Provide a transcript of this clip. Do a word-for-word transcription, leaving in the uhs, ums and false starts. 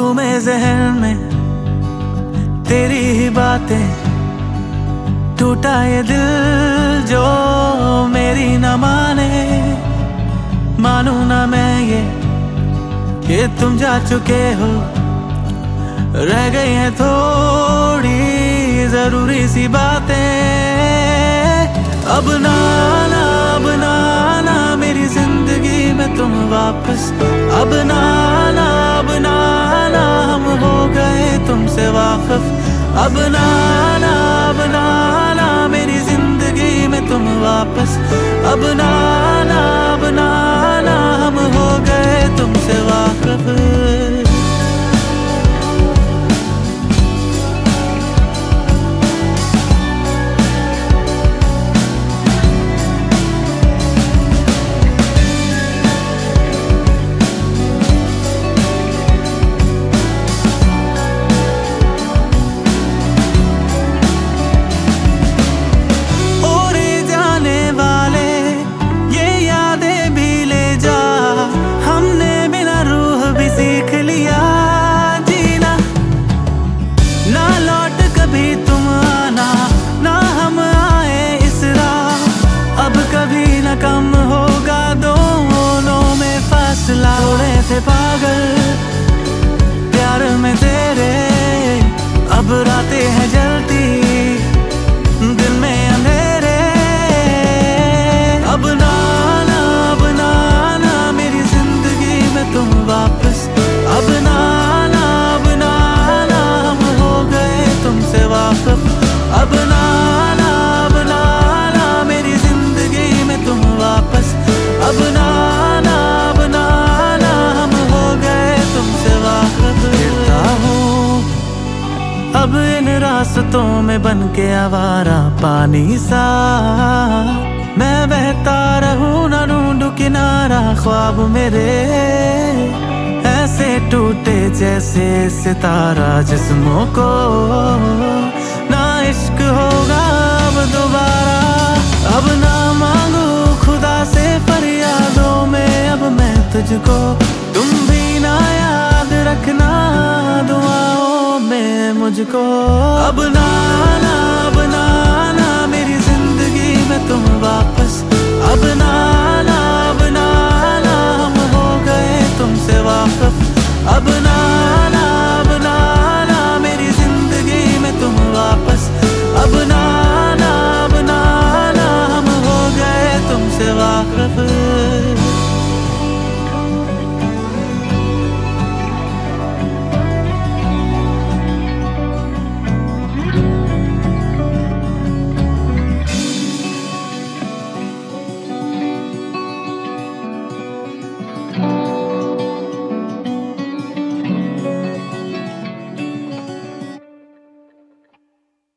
घूमे जहन में तेरी ही बातें, टूटा ये दिल जो मेरी न माने। मानू ना मैं ये कि तुम जा चुके हो, रह गई हैं थोड़ी जरूरी सी बातें। अब ना ना अब ना ना मेरी जिंदगी में तुम वापस, अब ना ना अब ना ना हम हो गए तुमसे वाकिफ। अब ना ना अब ना ना मेरी जिंदगी में तुम वापस, अब ना ना अब ना ना हम हो गए तुमसे वाकिफ। सीख लिया जीना, ना लौट कभी तुम आना, ना हम आए इस राह। अब कभी न कम होगा दोनों में फासला। थोड़े थे पागल प्यार में तेरे, अब रातें हैं जलती दिल में अंधेरे। अब ना ना अब ना ना मेरी जिंदगी में तुम वापस, अब ना ना अब ना ना हम हो गए तुमसे वाकिफ। अब ना ना अब ना ना मेरी जिंदगी में तुम वापस, अब ना ना अब ना ना हम हो गए तुमसे वाकिफ। फिरता हूँ अब इन रास्तों में बन के आवारा पानी सा, मैं बहता रहूं ना ढूंढूं किनारा। ख्वाब मेरे ऐसे टूटे जैसे सितारा, जिस्मों को ना इश्क होगा अब दोबारा। अब ना मांगू खुदा से फरियादों में अब मैं तुझको, तुम भी ना याद रखना दुआओं में मुझको। अब ना